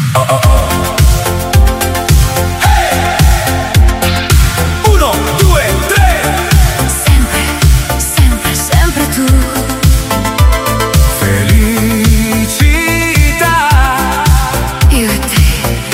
Oh oh oh. Hey! 1, 2, 3. Sempre, sempre, sempre tu. Felicità. Io e te.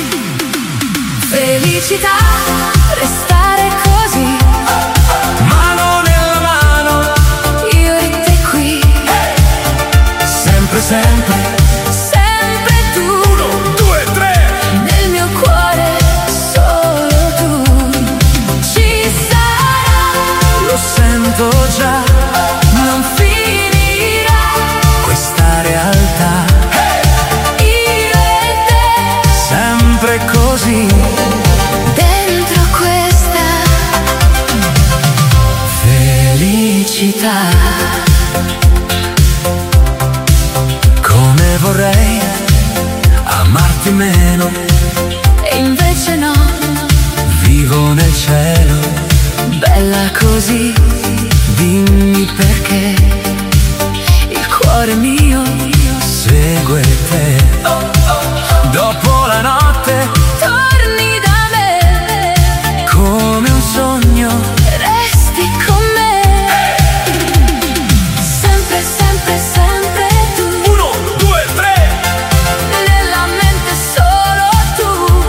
Felicità, restare così. Mano nella mano. Io e te qui. Sempre, sempre. Sempre tu. 1, 2, 3. Nel mio cuore solo tu. Ci sarai. Lo sento già. Non finirà Questa realtà. io e te. Sempre così. Dentro questa felicità. Come vorrei amarti meno. E invece no, Vivo nel cielo. bella così. Dimmi perché Il cuore mio segue te. Dopo la notte torni da me. come un sogno. Resti con me. Sempre, sempre, sempre tu. 1, 2, 3. Nella mente solo tu.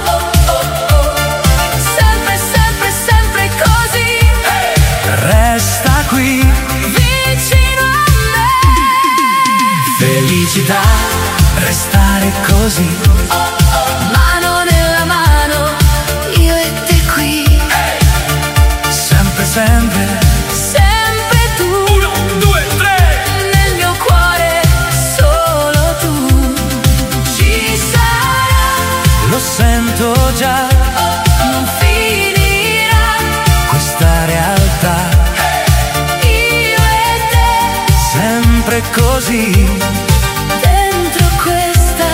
Sempre, sempre, sempre così. Resta qui. Vicino a me. Felicità. Restare così. Mano nella mano. Io e te qui. Sempre, sempre. Sempre tu. 1, 2, 3. Nel mio cuore solo tu. Ci sarai. Lo sento già. Non finirà Questa realtà. io e te. Sempre così. Dentro questa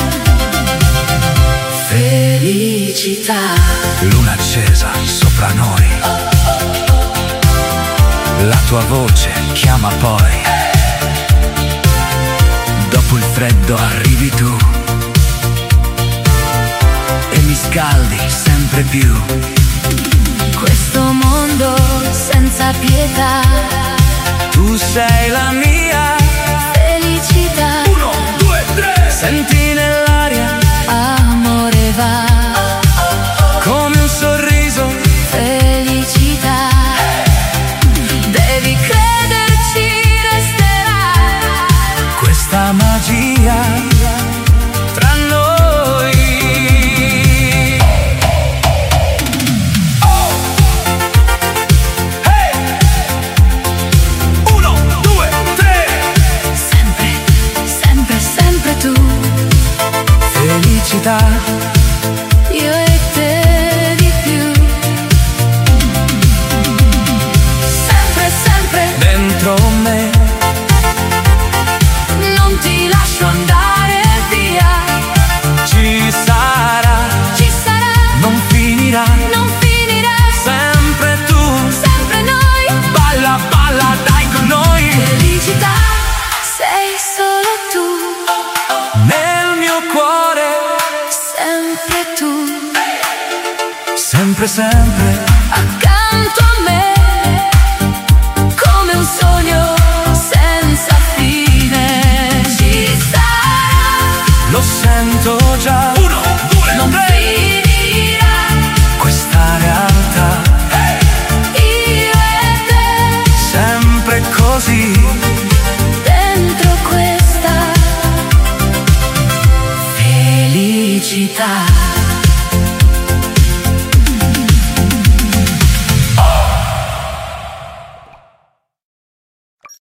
felicità. Luna accesa sopra noi. La tua voce chiama poi. Dopo il freddo arrivi tu. E mi scaldi sempre più. Questo mondo senza pietà. Tu sei la mia. Felicità. 1, 2, 3. Senti nell'aria Amore va. come un sorriso. Felicità. Devi crederci, resterà. Questa magia tra noi. Oh! Hey! 1, 2, 3. Sempre, sempre, sempre tu. Felicità. Io e te di più. Sempre, sempre. Dentro me. Non ti lascio andare via. Ci sarà. Ci sarà. Non finirà. Non finirà. Sempre tu. Sempre noi. Balla, balla, dai con noi. Felicità. Sei solo tu. Nel mio cuore. Sempre tu. Sempre, sempre. Accanto a me.